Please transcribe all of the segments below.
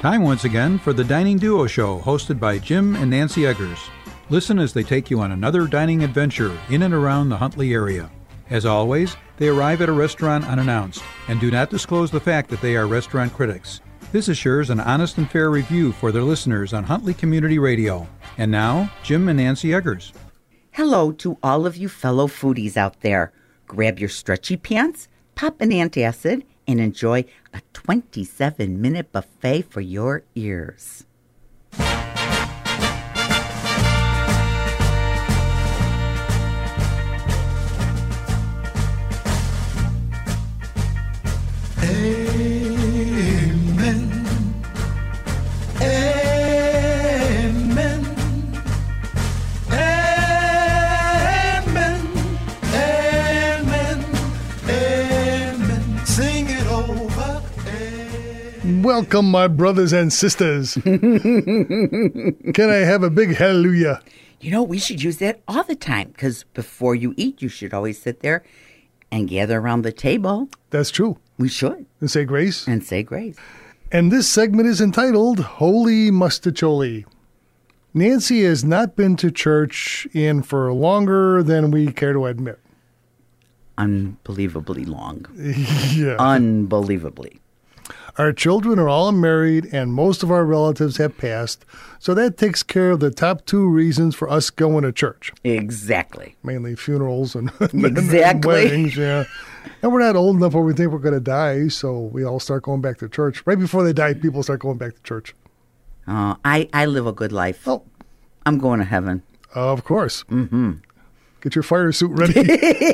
Time once again for the Dining Duo Show, hosted by Jim and Nancy Eggers. Listen as they take you on another dining adventure in and around the Huntley area. As always, they arrive at a restaurant unannounced and do not disclose the fact that they are restaurant critics. This assures an honest and fair review for their listeners on Huntley Community Radio. And now, Jim and Nancy Eggers. Hello to all of you fellow foodies out there. Grab your stretchy pants, pop an antacid, and enjoy a 27-minute buffet for your ears. Welcome, my brothers and sisters. Can I have a big hallelujah? You know, we should use that all the time, because before you eat, you should always sit there and gather around the table. That's true. We should. And say grace. And say grace. And this segment is entitled Holy Mustacholi. Nancy has not been to church in for longer than we care to admit. Unbelievably long. Yeah. Unbelievably. Our children are all married, and most of our relatives have passed, so that takes care of the top two reasons for us going to church. Exactly. Mainly funerals and, Exactly. and weddings, yeah. And we're not old enough where we think we're going to die, so we all start going back to church. Right before they die, people start going back to church. I live a good life. Oh. I'm going to heaven. Of course. Mm-hmm. Get your fire suit ready.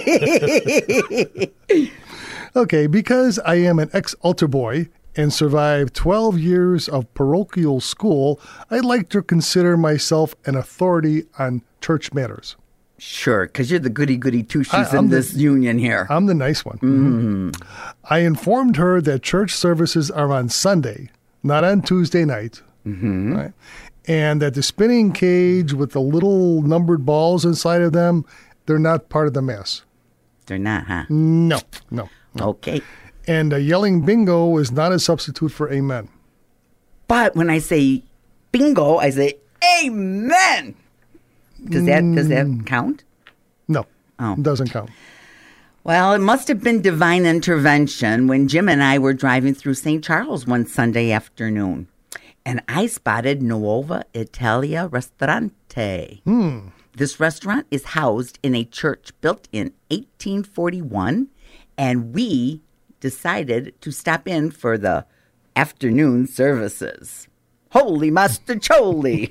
Okay, because I am an ex-altar boy and survived 12 years of parochial school, I'd like to consider myself an authority on church matters. Sure, because you're the goody-goody two-shoes in this union here. I'm the nice one. Mm-hmm. I informed her that church services are on Sunday, not on Tuesday night. Mm-hmm. Right? And that the spinning cage with the little numbered balls inside of them, they're not part of the Mass. They're not, huh? No. Okay. And yelling bingo is not a substitute for amen. But when I say bingo, I say amen. Does that count? No. Oh. It doesn't count. Well, it must have been divine intervention when Jim and I were driving through St. Charles one Sunday afternoon. And I spotted Nuova Italia Ristorante. This restaurant is housed in a church built in 1841, and we decided to stop in for the afternoon services. Holy mustacholi!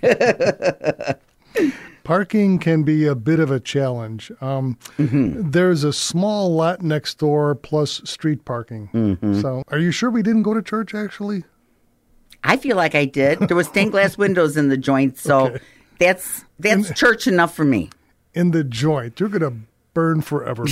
Parking can be a bit of a challenge. There's a small lot next door plus street parking. Mm-hmm. So are you sure we didn't go to church, actually? I feel like I did. There were stained glass windows in the joint, so Okay. that's church enough for me. In the joint. You're going to burn forever.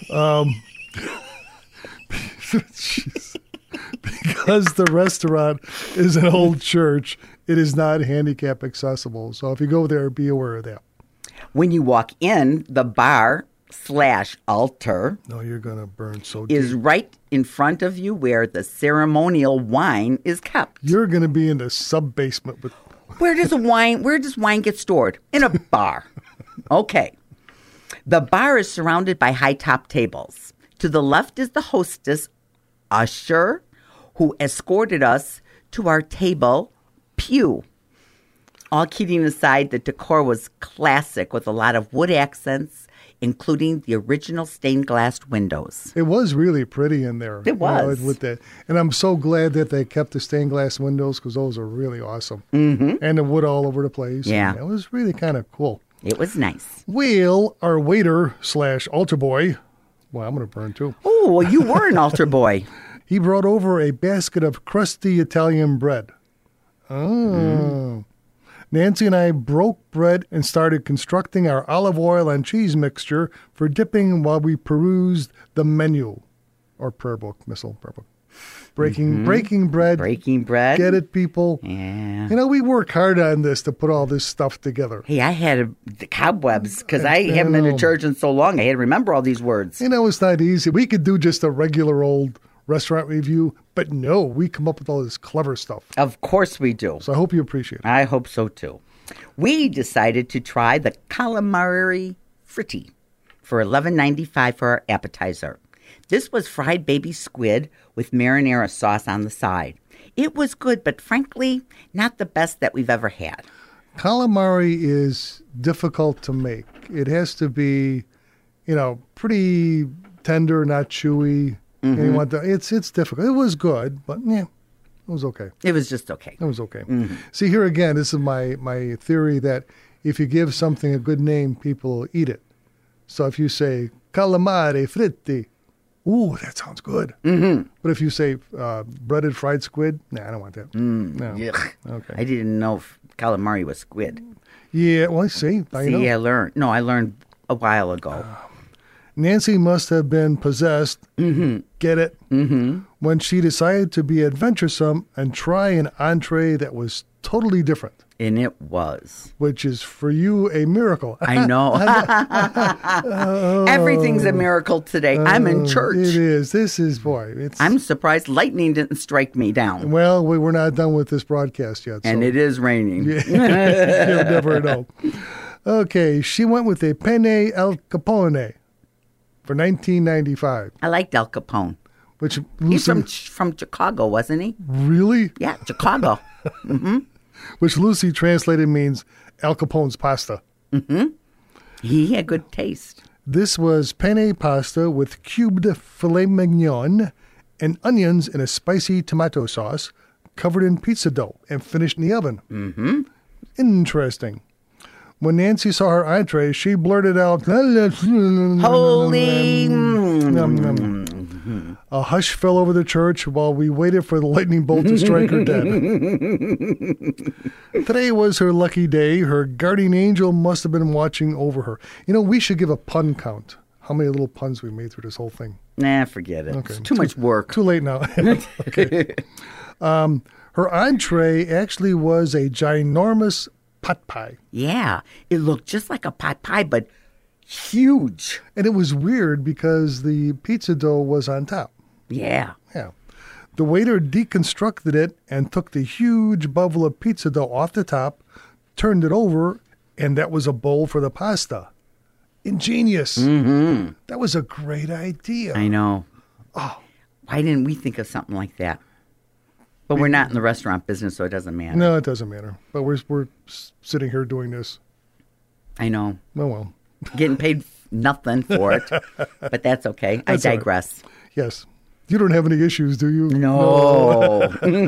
Because the restaurant is an old church, it is not handicap accessible. So if you go there, be aware of that. When you walk in, the bar/altar No, you're going to burn so deep. is right in front of you where the ceremonial wine is kept. You're going to be in the sub-basement with... Where does wine get stored? In a bar. Okay. The bar is surrounded by high-top tables. To the left is the hostess, usher, who escorted us to our table, pew. All kidding aside, the decor was classic with a lot of wood accents, including the original stained glass windows. It was really pretty in there. It was. With that. And I'm so glad that they kept the stained glass windows because those are really awesome. Mm-hmm. And the wood all over the place. Yeah. And it was really kind of cool. It was nice. Well, our waiter/altar boy, well, I'm going to burn too. Oh, well, you were an altar boy. He brought over a basket of crusty Italian bread. Oh. Nancy and I broke bread and started constructing our olive oil and cheese mixture for dipping while we perused the menu. Or prayer book, missile prayer book. Breaking bread. Breaking bread. Get it, people? Yeah. You know, we work hard on this to put all this stuff together. Hey, I had the cobwebs because I haven't been to church in so long. I had to remember all these words. You know, it's not easy. We could do just a regular old restaurant review. But no, we come up with all this clever stuff. Of course we do. So I hope you appreciate it. I hope so too. We decided to try the calamari fritti for $11.95 for our appetizer. This was fried baby squid with marinara sauce on the side. It was good, but frankly, not the best that we've ever had. Calamari is difficult to make. It has to be, pretty tender, not chewy. And you want it's difficult. It was good, but yeah, it was okay. It was just okay. It was okay. See, here again, this is my theory that if you give something a good name, people will eat it. So if you say calamari fritti, ooh, that sounds good. But if you say breaded fried squid, nah, I don't want that. No. Yuck. Okay. I didn't know if calamari was squid. Yeah, well, see, I know. I learned. No, I learned a while ago. Nancy must have been possessed, get it, when she decided to be adventuresome and try an entree that was totally different. And it was. Which is, for you, a miracle. I know. Everything's a miracle today. I'm in church. It is. This is, boy. I'm surprised lightning didn't strike me down. Well, we're not done with this broadcast yet. And it is raining. You'll never know. Okay, she went with a penne al Capone for $19.95. I liked Al Capone. Which He's from Chicago, wasn't he? Really? Yeah, Chicago. Which Lucy translated means Al Capone's pasta. He had good taste. This was penne pasta with cubed filet mignon and onions in a spicy tomato sauce covered in pizza dough and finished in the oven. Interesting. When Nancy saw her entree, she blurted out, Holy. A hush fell over the church while we waited for the lightning bolt to strike her dead. Today was her lucky day. Her guardian angel must have been watching over her. We should give a pun count. How many little puns we made through this whole thing. Nah, forget it. Okay. It's too much work. Too late now. Okay. Her entree actually was a ginormous pot pie. Yeah, it looked just like a pot pie, but huge. And it was weird because the pizza dough was on top. Yeah. Yeah. The waiter deconstructed it and took the huge bubble of pizza dough off the top, turned it over, and that was a bowl for the pasta. Ingenious. That was a great idea. I know. Oh. Why didn't we think of something like that? But we're not in the restaurant business, so it doesn't matter. No, it doesn't matter. But we're sitting here doing this. I know. Oh, well. Getting paid nothing for it. But that's okay. That's I digress. Right. Yes. You don't have any issues, do you? No.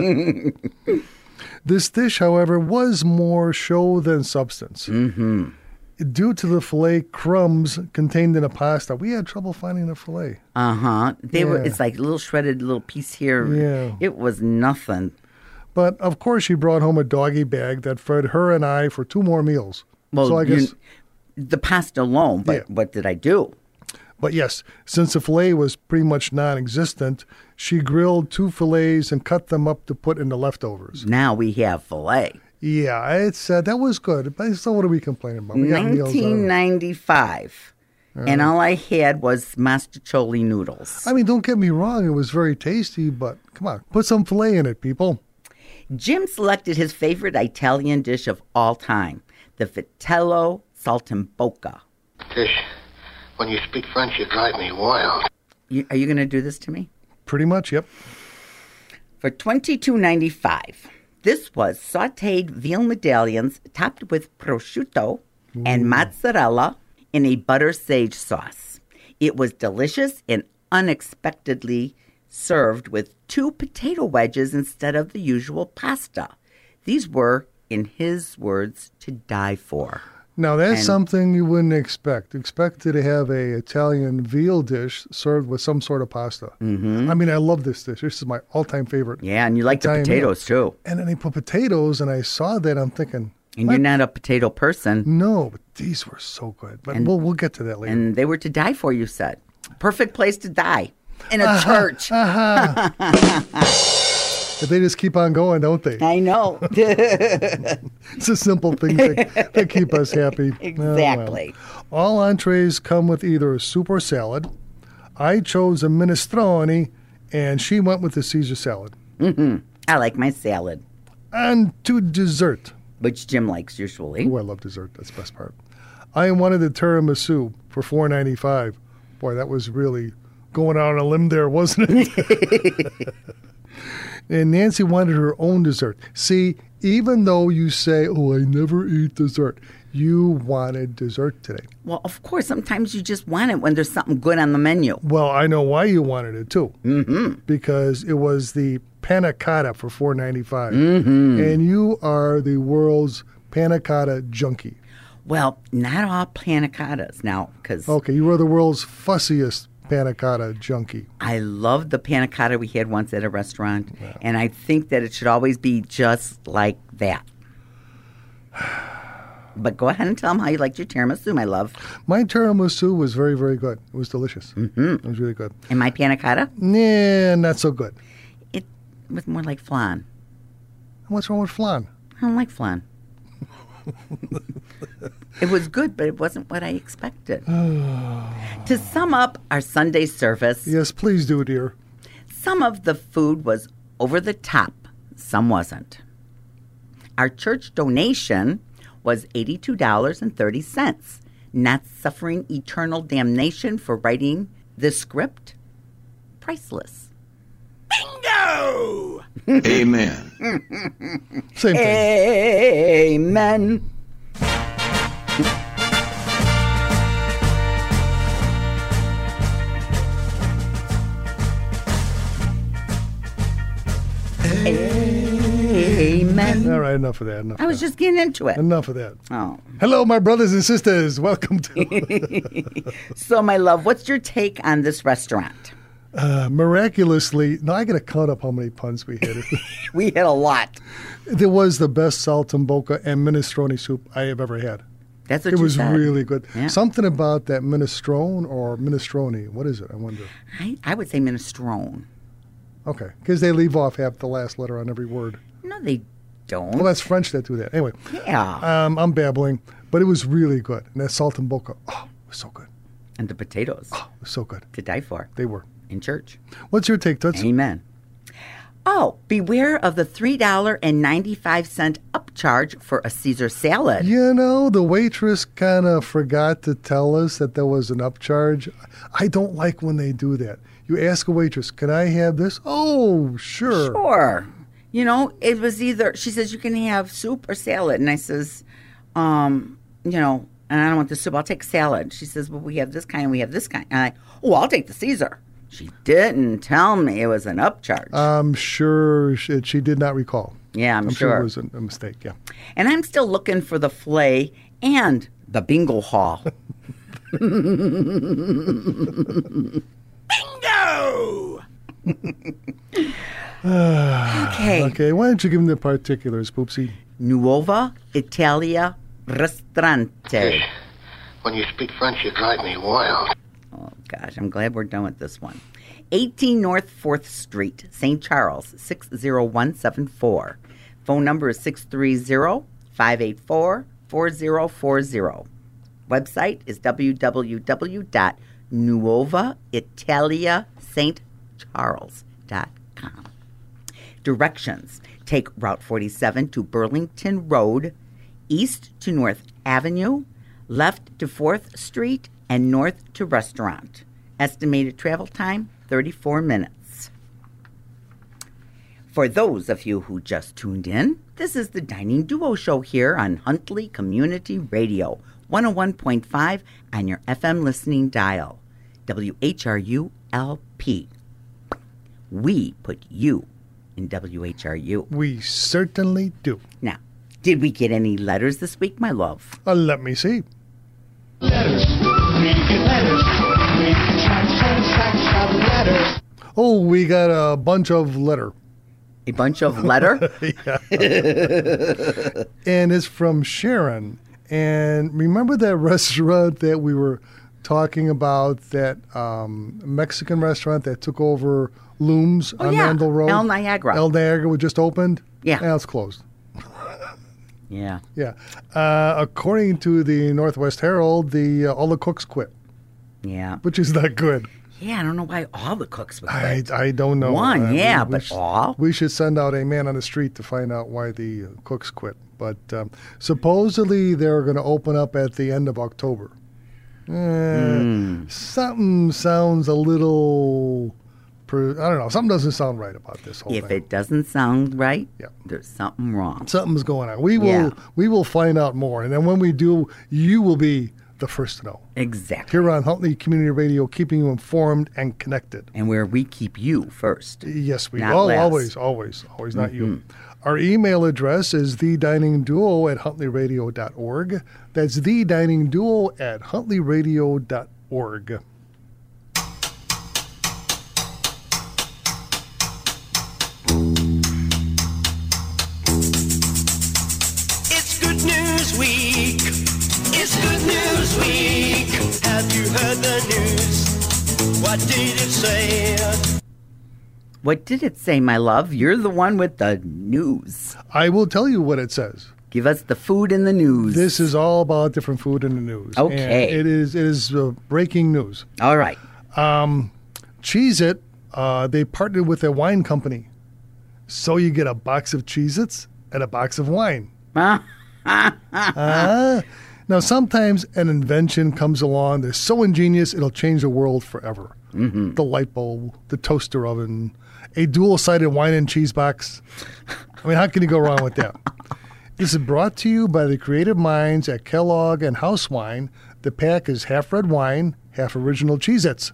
This dish, however, was more show than substance. Due to the filet crumbs contained in a pasta, we had trouble finding the filet. It's like a little shredded little piece here. Yeah. It was nothing. But, of course, she brought home a doggy bag that fed her and I for 2 more meals. Well, so I guess the pasta alone, but what did I do? But yes, since the filet was pretty much non-existent, she grilled 2 fillets and cut them up to put in the leftovers. Now we have filet. Yeah, it's that was good. But so what are we complaining about? We got meals. $19.95. And all I had was masticcioli noodles. I mean, don't get me wrong. It was very tasty, but come on. Put some filet in it, people. Jim selected his favorite Italian dish of all time, the vitello saltimbocca. Tish, when you speak French, you drive me wild. Are you going to do this to me? Pretty much, yep. For $22.95. This was sautéed veal medallions topped with prosciutto and mozzarella in a butter sage sauce. It was delicious and unexpectedly served with 2 potato wedges instead of the usual pasta. These were, in his words, to die for. Now, that's something you wouldn't expect. Expected to have a Italian veal dish served with some sort of pasta. I mean, I love this dish. This is my all-time favorite. Yeah, and you like the potatoes, too. And then they put potatoes, and I saw that. I'm thinking... And you're not a potato person. No, but these were so good. But we'll get to that later. And they were to die for, you said. Perfect place to die. In a church. But they just keep on going, don't they? I know. It's a simple thing that keep us happy. Exactly. Oh, well. All entrees come with either a soup or salad. I chose a minestrone And she went with the Caesar salad. I like my salad, And to dessert. which Jim likes usually. Oh, I love dessert. That's the best part. I wanted the tiramisu for $4.95. Boy, that was really going out on a limb there, wasn't it? And Nancy wanted her own dessert. See, even though you say, oh, I never eat dessert, you wanted dessert today. Well, of course, sometimes you just want it when there's something good on the menu. Well, I know why you wanted it, too. Mm-hmm. Because it was the panna cotta for $4.95. Mm-hmm. And you are the world's panna cotta junkie. Well, not all panna cottas now, because Okay, you were the world's fussiest panna cotta junkie. I love the panna cotta we had once at a restaurant, and I think that it should always be just like that. But go ahead and tell them how you liked your tiramisu, my love. My tiramisu was very, very good. It was delicious. Mm-hmm. It was really good. And my panna cotta, Nah, not so good. it was more like flan. What's wrong with flan? I don't like flan. It was good, but it wasn't what I expected. To sum up our Sunday service, Yes, please do, dear. some of the food was over the top, some wasn't. Our church donation was $82.30, not suffering eternal damnation for writing the script. Priceless. Bingo! Amen. Same thing. Amen. Amen. All right, enough of that. I was just getting into it. Enough of that. Oh. Hello, my brothers and sisters. Welcome to So, my love, what's your take on this restaurant? miraculously. No, I got to count up how many puns we had. We had a lot. There was the best saltimbocca and minestrone soup I have ever had. That's what It you was said. really good. Yeah. Something about that minestrone or minestrone. What is it? I wonder. I would say minestrone. Okay, because they leave off half the last letter on every word. No, they don't. Well, that's French that do that. Anyway, Yeah. I'm babbling, but it was really good. And that saltimbocca, oh, it was so good. And the potatoes It was so good. to die for They were. in church. What's your take, Toots? Amen. Oh, beware of the $3.95 upcharge for a Caesar salad. You know, the waitress kind of forgot to tell us that there was an upcharge. I don't like when they do that. You ask a waitress, can I have this? Oh, sure. Sure. You know, it was either, she says, you can have soup or salad. And I says, and I don't want the soup. I'll take salad. She says, well, we have this kind and we have this kind. And I'll take the Caesar. She didn't tell me it was an upcharge. I'm sure she did not recall. Yeah, I'm sure sure. it was a mistake, yeah. And I'm still looking for the filet and the bingo hall. Bingo! Okay. Okay, why don't you give them the particulars, Poopsie? Nuova Italia Ristorante. When you speak French, you drive me wild. Oh, gosh, I'm glad we're done with this one. 18 North 4th Street, St. Charles, 60174. Phone number is 630-584-4040. Website is www.nuovaitaliastcharles.com. Directions. Take Route 47 to Burlington Road, east to North Avenue, left to 4th Street, and north to Restaurant. Estimated travel time, 34 minutes. For those of you who just tuned in, this is the Dining Duo Show here on Huntley Community Radio, 101.5 on your FM listening dial, WHRU-LP. We put you in WHRU. We certainly do. Now, did we get any letters this week, my love? Let me see. Letters. We get letters. We get stacks of letters. Oh, we got a bunch of letter. A bunch of letter? And it's from Sharon. And remember that restaurant that we were talking about, that Mexican restaurant that took over Looms on yeah. Randall Road? El Niagara. El Niagara, was just opened? Yeah. Now it's closed. Yeah. Yeah. According to the Northwest Herald, all the cooks quit, Yeah. which is not good. Yeah, I don't know why all the cooks would I quit. don't know. One, yeah, we but all? We should send out a man on the street to find out why the cooks quit. But supposedly they're going to open up at the end of October. Something sounds a little... I don't know. Something doesn't sound right about this whole If thing. it doesn't sound right, Yeah. there's something wrong. Something's going on. We will find out more. And then when we do, you will be the first to know. Exactly. Here on Huntley Community Radio, keeping you informed and connected. And where we keep you first. Yes, we Not last. always, not you. Our email address is thediningduo@huntleyradio.org. That's thediningduo@huntleyradio.org. It's Good News Week. It's Good News Week. Have you heard the news? What did it say? What did it say, my love? You're the one with the news. I will tell you what it says. Give us the food in the news. This is all about different food in the news. Okay. And it is breaking news. All right. Cheez-It, they partnered with a wine company. So you get a box of Cheez-Its and a box of wine. Now, sometimes an invention comes along that's so ingenious, it'll change the world forever. The light bulb, the toaster oven, a dual-sided wine and cheese box. I mean, how can you go wrong with that? This is brought to you by the creative minds at Kellogg and House Wine. The pack is half red wine, half original Cheez-Its.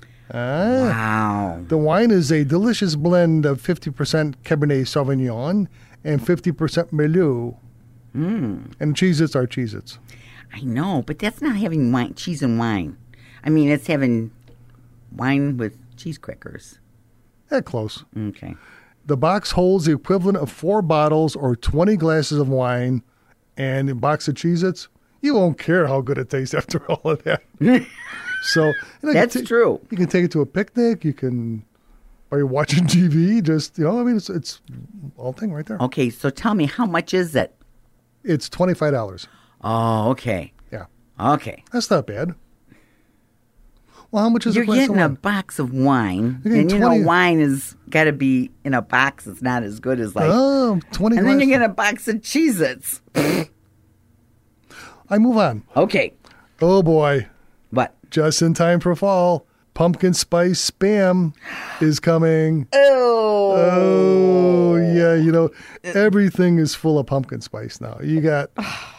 Wow. The wine is a delicious blend of 50% Cabernet Sauvignon and 50% Merlot. And Cheez-Its are Cheez-Its. I know, but that's not having wine, cheese and wine. I mean, it's having wine with cheese crackers. Close. Okay. The box holds the equivalent of 4 bottles or 20 glasses of wine, and a box of Cheez-Its, you won't care how good it tastes after all of that. So That's true. You can take it to a picnic. You can, while you're watching TV, just, I mean, it's all thing right there. Okay, so tell me, how much is it? It's $25. Oh, okay. Yeah. Okay. That's not bad. Well, how much is You're a glass of getting a wine? box of wine, You're getting and 20 wine has got to be in a box. It's not as good as 20 and then glasses. you get a box of Cheez-Its. I move on. Okay. Oh, boy. What? Just in time for fall. Pumpkin spice Spam is coming. Oh, yeah. Everything is full of pumpkin spice now. You got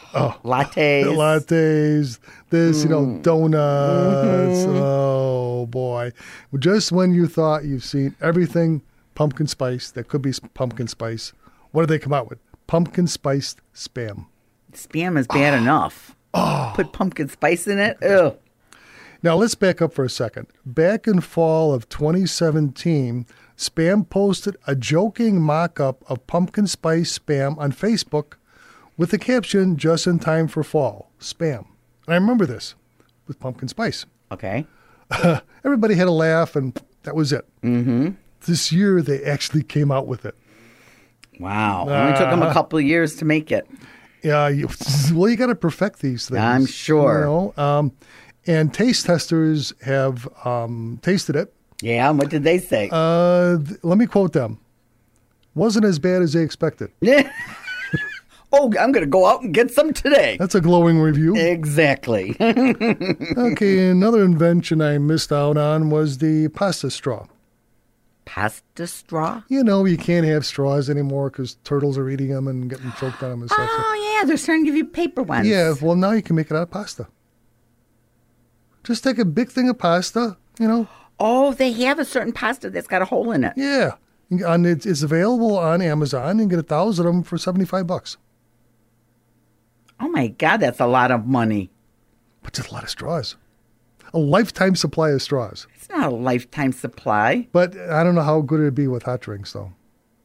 Lattes. this, donuts. Oh, boy. Just when you thought you've seen everything pumpkin spice that could be pumpkin spice, what did they come out with? Pumpkin spiced Spam. Spam is bad enough. Put pumpkin spice in it? Ew. Now, let's back up for a second. Back in fall of 2017, Spam posted a joking mock-up of pumpkin spice Spam on Facebook with the caption, "Just in time for fall, Spam." And I remember this with pumpkin spice. Okay. Everybody had a laugh, and that was it. Mm-hmm. This year, they actually came out with it. Wow. It only took them a couple of years to make it. Yeah, you got to perfect these things. I'm sure. And taste testers have tasted it. Yeah, and what did they say? Let me quote them. Wasn't as bad as they expected. Oh, I'm going to go out and get some today. That's a glowing review. Exactly. Okay, another invention I missed out on was the pasta straw. Pasta straw? You can't have straws anymore because turtles are eating them and getting choked on them and stuff. Oh, yeah, they're starting to give you paper ones. Yeah, well, now you can make it out of pasta. Just take a big thing of pasta, Oh, they have a certain pasta that's got a hole in it. Yeah. And it's available on Amazon. You can get 1,000 of them for $75. Oh, my God, that's a lot of money. But just a lot of straws. A lifetime supply of straws. It's not a lifetime supply. But I don't know how good it'd be with hot drinks, though.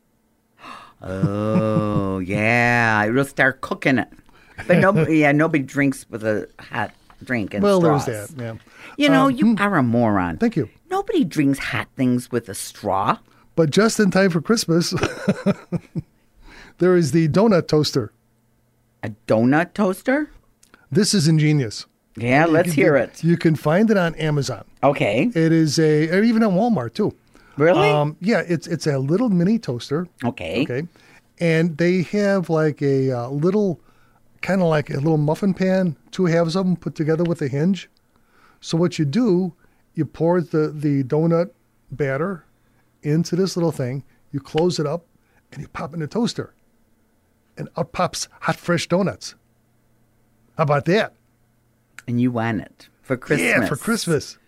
Oh, yeah. It'll start cooking it. But nobody drinks with a hot drink and straws. There's that, yeah. You are a moron. Thank you. Nobody drinks hot things with a straw. But just in time for Christmas, there is the donut toaster. A donut toaster? This is ingenious. Yeah, let's hear it. You can find it on Amazon. Okay. It is or even on Walmart too. Really? Yeah, it's a little mini toaster. Okay. Okay. And they have like a little, kind of like a little muffin pan, 2 halves of them put together with a hinge. So what you do, you pour the donut batter into this little thing, you close it up, and you pop it in the toaster. And out pops hot, fresh donuts. How about that? And you want it for Christmas. Yeah, for Christmas.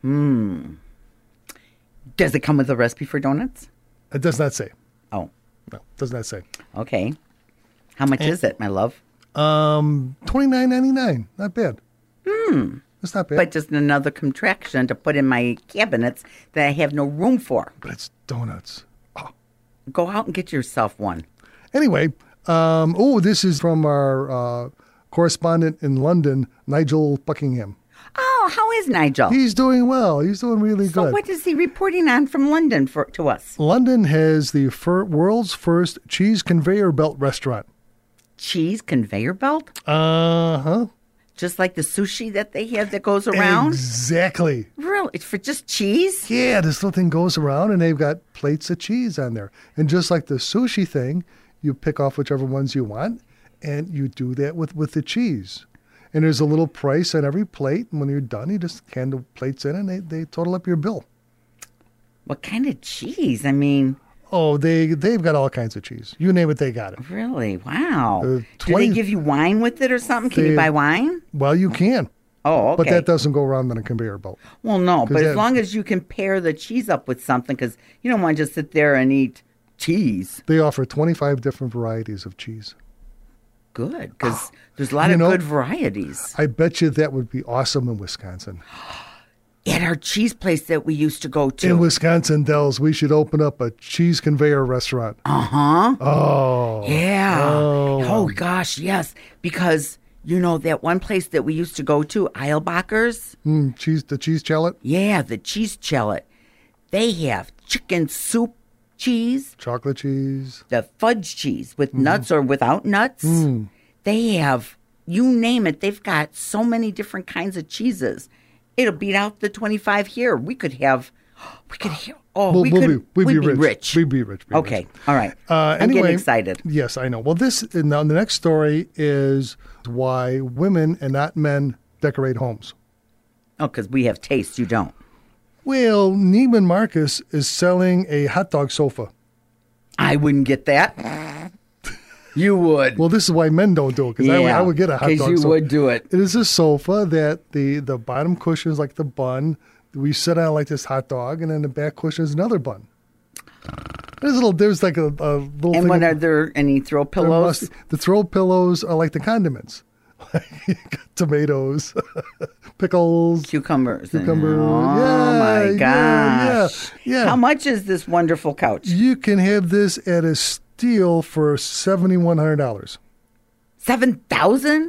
Does it come with a recipe for donuts? It does not say. Oh, No, it does not say. okay. How much is it, my love? $29.99. Not bad. It's not bad. But just another contraction to put in my cabinets that I have no room for. But it's donuts. Go out and get yourself one. Anyway, this is from our correspondent in London, Nigel Buckingham. Oh, how is Nigel? He's doing well. He's doing really So good. what is he reporting on from London to us? London has the world's first cheese conveyor belt restaurant. Cheese conveyor belt? Uh-huh. Just like the sushi that they have that goes around? Exactly. Really? It's for just cheese? Yeah, this little thing goes around, and they've got plates of cheese on there. And just like the sushi thing, you pick off whichever ones you want, and you do that with the cheese. And there's a little price on every plate, and when you're done, you just hand the plates in, and they total up your bill. What kind of cheese? I mean, Oh, they've got all kinds of cheese. You name it, they got it. really? Wow. Do 20 they give you wine with it or something? Can you They- buy wine? Well, you can, Oh, okay. but that doesn't go around on a conveyor belt. Well, no, but 'Cause as that- long as you can pair the cheese up with something, because you don't want to just sit there and eat cheese. They offer 25 different varieties of cheese. Good, because there's a lot You of know- good varieties. I bet you that would be awesome in Wisconsin. At our cheese place that we used to go to. In Wisconsin Dells, we should open up a cheese conveyor restaurant. Uh-huh. Oh. Yeah. Oh. Oh, gosh, yes. Because, you know, that one place that we used to go to, Eilbacher's? The cheese chalet, Yeah, the cheese chalet. They have chicken soup cheese, chocolate cheese. the fudge cheese with nuts or without nuts. They have, you name it, they've got so many different kinds of cheeses. It'll beat out the 25 here. We'd be rich. We'd be rich. Okay, all right. I'm Anyway, getting excited. Yes, I know. Well, now the next story is why women and not men decorate homes. Oh, because we have taste, you don't. Well, Neiman Marcus is selling a hot dog sofa. I wouldn't get that. You would. Well, this is why men don't do it, because I would get a hot dog sofa. Because you would do it. It is a sofa that the bottom cushion is like the bun. We sit on like this hot dog, and then the back cushion is another bun. There's like a little thing. And are there any throw pillows? The throw pillows are like the condiments. You got tomatoes, pickles, Cucumbers. Yeah, Oh, my gosh. yeah. How much is this wonderful couch? You can have this at a steal for $7,100. $7,100?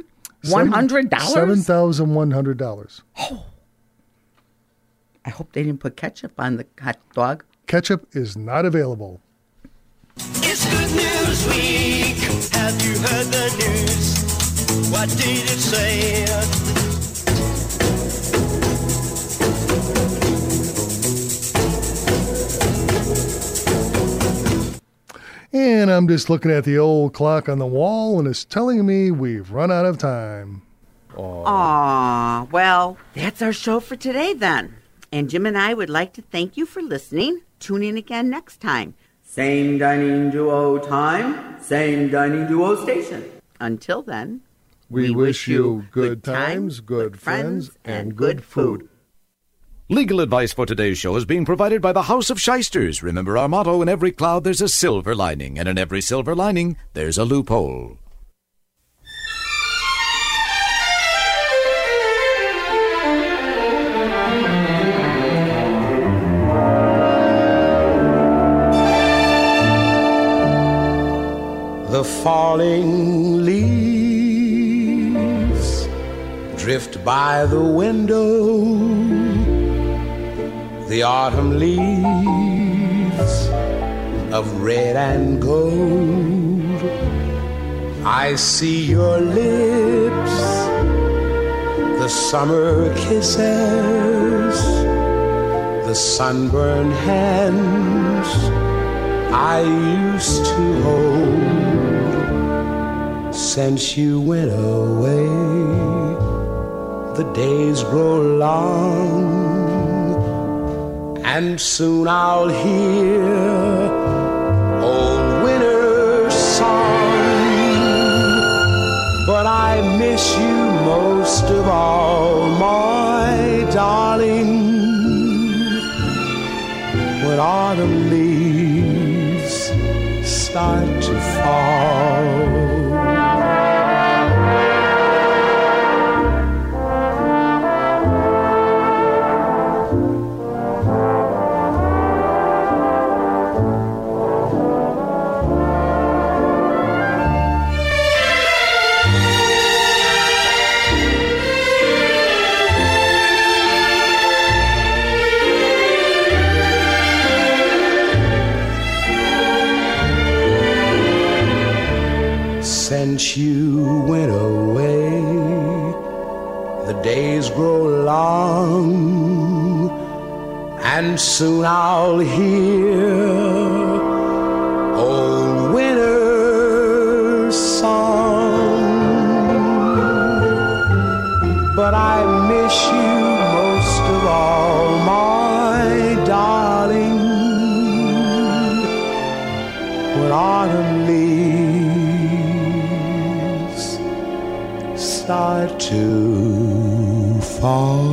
$7,100. I hope they didn't put ketchup on the hot dog. Ketchup is not available. It's Good News Week. Have you heard the news? What did it say? And I'm just looking at the old clock on the wall, and it's telling me we've run out of time. Aw, well, that's our show for today then. And Jim and I would like to thank you for listening. Tune in again next time. Same Dining Duo time, same Dining Duo station. Until then, We wish you good times, good friends, and good food. Legal advice for today's show is being provided by the House of Shysters. Remember our motto, in every cloud there's a silver lining, and in every silver lining there's a loophole. The falling leaves drift by the window. The autumn leaves of red and gold. I see your lips, the summer kisses, the sunburned hands I used to hold. Since you went away, the days grow long, and soon I'll hear old winter's song. But I miss you most of all, my darling, when autumn leaves start to fall. Since you went away, the days grow long, and soon I'll hear old winter's song. But I miss you most of all, my darling, when autumn leaves start to fall.